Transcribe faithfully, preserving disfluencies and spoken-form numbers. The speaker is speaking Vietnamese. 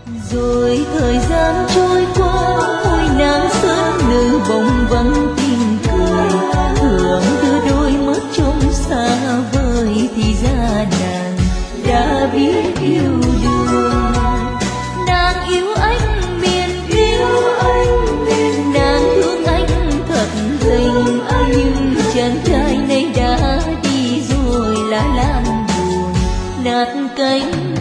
Rồi thời gian trôi qua, ôi nàng sơn nữ bỗng vắng tiếng cười, hưởng đưa đôi mắt trông xa vời thì ra nàng đã biết yêu đương. Nàng yêu anh miền yêu anh miền, nàng thương anh thật tình, nhưng chàng trai này đã đi rồi lá lan buồn nát cánh.